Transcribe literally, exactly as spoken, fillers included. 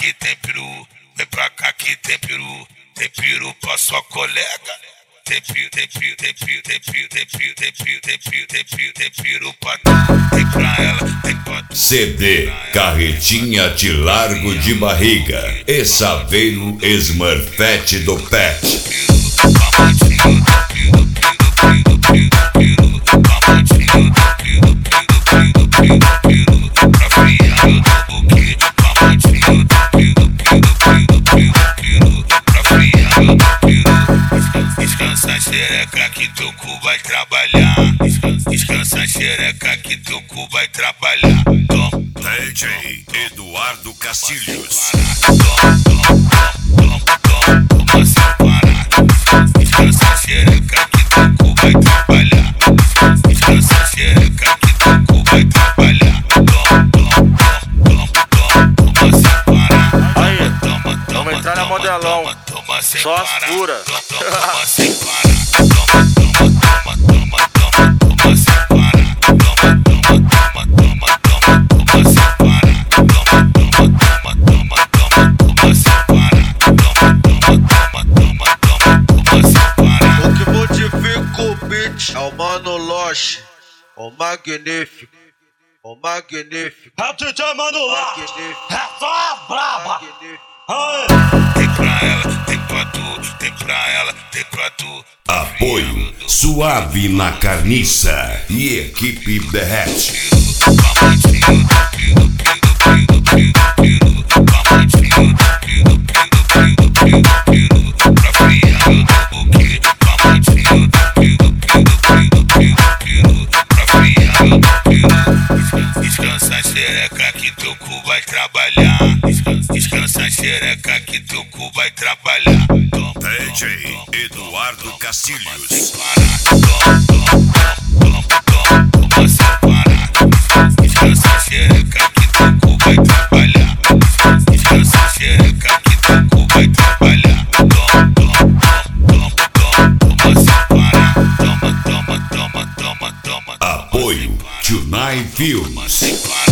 que tem peru, vem pra cá que tem peru, tem peru pra sua colega. Tem peru, tem peru, tem peru, tem peru, tem peru, tem peru, tem peru, tem peru, tem peru pra tu, tem pra ela, tem pra tu. C D Carretinha de Largo de Barriga e Saveiro Smurfette do Pet. Descansa a xereca que teu cu vai trabalhar. Descansa a xereca que teu cu vai trabalhar. D J Eduardo Castilhos. Toma sem parar. Descansa a xereca que teu cu vai trabalhar. Descansa a xereca que teu cu vai trabalhar. Toma sem parar. Aí, vamos entrar na modelão. Só as puras. Toma sem parar. Toma, toma, toma, toma, toma sem parar. Toma, toma, toma, toma, toma sem parar. Toma, toma, toma, toma, toma sem parar. Toma, toma, toma, toma, toma sem parar. O que modifica o beat é o Mano Loche, o magnífico, o magnífico. É o D J Mano Loche, é só a braba. Tem pra ela, tem pra tu, tem pra ela, tem pra tu. Apoio Suave na Carniça e Equipe Derrete. Descansa a xereca que teu cu vai trabalhar. Descansa a xereca que teu cu vai trabalhar. D J Eduardo Castilhos. Toma sem parar. Descansa a xereca que teu cu vai trabalhar. Descansa a xereca que teu cu vai trabalhar. Toma sem parar. Toma, toma, toma, toma, toma. Apoio Tunai Films.